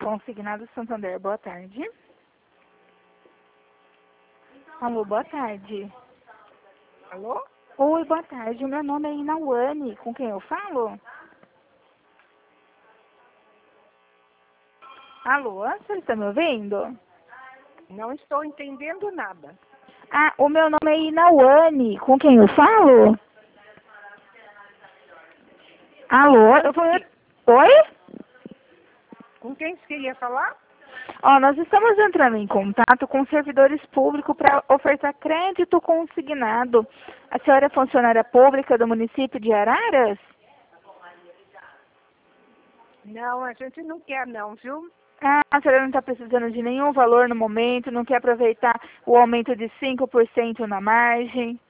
Consignado Santander, boa tarde. Alô, boa tarde. Alô? Oi, boa tarde. Meu nome é Inauane. Com quem eu falo? Alô, você está me ouvindo? Não estou entendendo nada. Ah, o meu nome é Inauane. Com quem eu falo? Alô, eu falei... Oi? Com quem você queria falar? Ó, nós estamos entrando em contato com servidores públicos para ofertar crédito consignado. A senhora é funcionária pública do município de Araras? Não, a gente não quer não, viu? Ah, a senhora não está precisando de nenhum valor no momento, não quer aproveitar o aumento de 5% na margem?